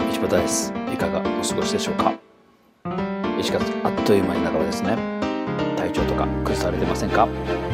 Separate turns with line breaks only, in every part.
石端です。いかがお過ごしでしょうか。1月あっという間に半ばですね。体調とか崩されてませんか。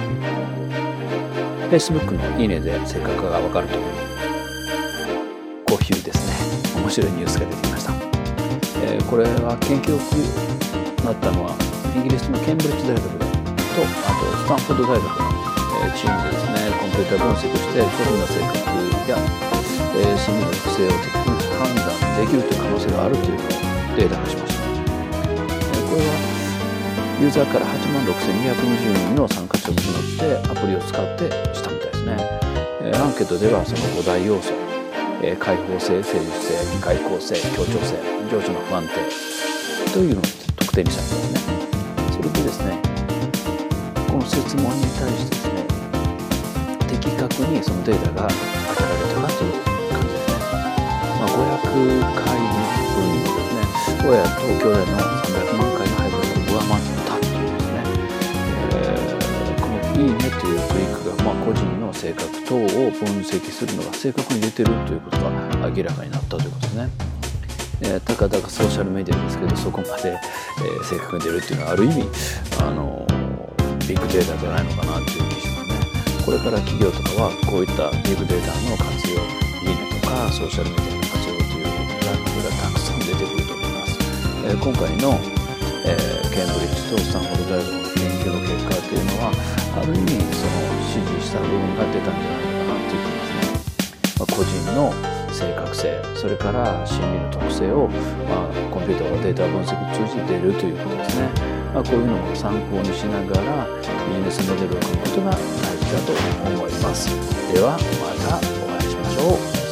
Facebook のいいねで性格がわかるというこういうですね、面白いニュースが出てきました。これは研究をなったのはイギリスのケンブリッジ大学とあとスタンフォード大学のチームでですね、コンピューター分析して個人の性格や心理の特性を的に判断できるという可能性があるというのをデータ化しました。これはユーザーから86,220人の参加者を募ってアプリを使ってしたみたいですね。アンケートではその5大要素、開放性、誠実性、外交性、協調性、情緒の不安定というのを特定にしたんですね。それでですね、この質問に対してですね、的確にそのデータが当てられたかという感じですね。500回分のですね、親と兄弟の300万回の配分を上回ったというですね、このいいねというクリックが、個人の性格等を分析するのが正確に出てるということが明らかになったということですね。たかだかソーシャルメディアですけど、そこまで、正確に出るっていうのはある意味ビッグデータじゃないのかなという気がしますね。これから企業とかはこういったビッグデータの活用、いいねとかソーシャルメディアの活用というランクがたくさん出てくると思います。今回の、ケンブリッジとスタンフォード大学の研究の結果というのはある意味その支持した部分が出たんじゃないのかなという気がしますね。個人の正確性、それから心理の特性を、コンピューターがデータ分析を通じているということですね。こういうのも参考にしながらビジネスモデルを組むことが大事だと思います。ではまたお会いしましょう。